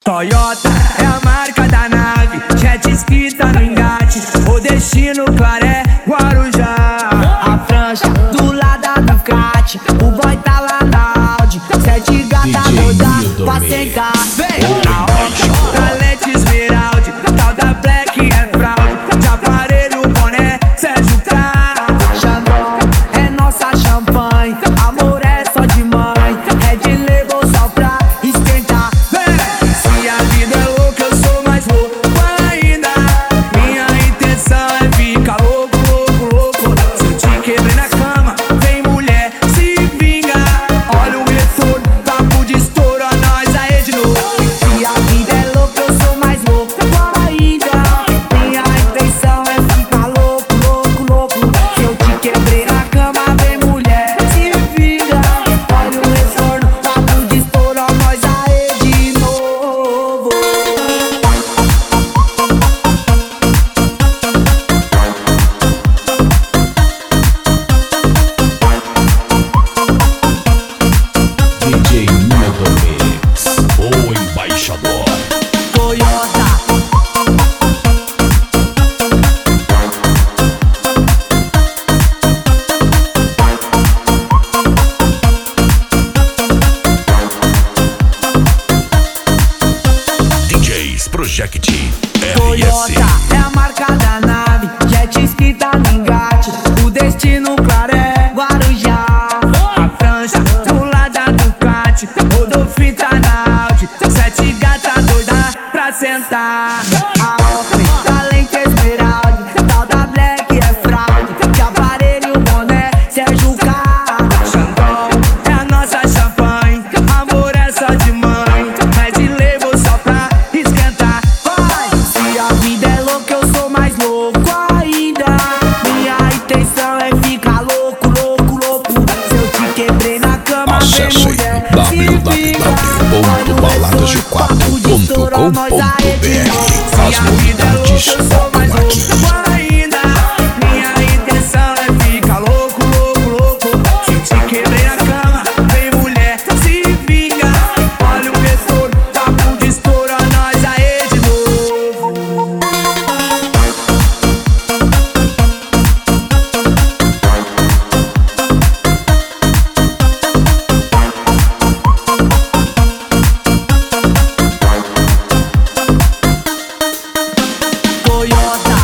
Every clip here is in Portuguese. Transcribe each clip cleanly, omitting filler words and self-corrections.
Toyota é a marca da nave, jet ski tá no engate. O destino claro é Guarujá. A prancha do lado da Ducati, o boy tá lá na Audi. Sete gata doida pra sentar. Vem a Oca, talento esmeralda, tal da Black é fraude. De aparelho, boné, Sérgio K. Xandão é nossa champanhe, amor é só de mãe. Red Label só pra esquentar. Vem, se a vida é louca, eu sou mais louco ainda. Minha intenção é ficar louco, louco, louco. Se eu te quebrei na cama, vem mulher, se vinga. Olha o retorno, papo de estouro, nós aí de novo. Se a vida é louca, eu sou mais louco ainda. Minha intenção é ficar louco, louco, louco. Se eu te quebrei na cama, vem mulher, se vinga. Olha o retorno, papo de estouro, nós aí de novo. DJ Nildo Mix, o embaixador. Toyota, DJs Project RS. Toyota é a marca da nave, jet ski tá no engate. O destino claro é Guarujá. A prancha do lado da Ducati, Rodolfo tá na Audi. Sete gata doida pra sentar. A Oca, talento esmeralda, tal da Black é fraude. De aparelho, boné, Sérgio K. Xandão é a nossa champanhe, amor é só de mãe. Red Label só pra esquentar. Vai, se a vida é louca, eu sou mais louco ainda. Minha intenção é ficar louco, louco, louco. Se eu te quebrei na cama, vem Acesse mulher, se vinga. www.baladasde4.com.br. As novidades tocam aqui. Ainda, minha intenção é ficar louco, louco, louco. Se eu te quebrei na cama, vem mulher, se vinga. Olha o retorno, papo de estouro, nós aí de novo. Toyota,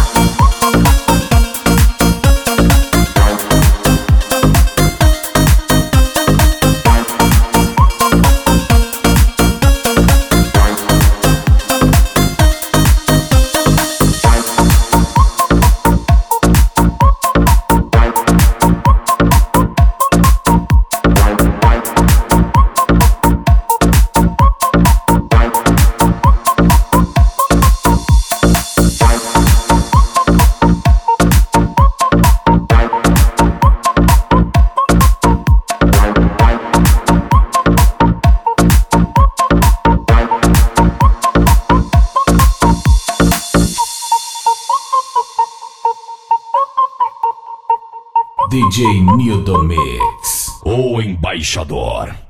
DJ Nildo Mix, o embaixador.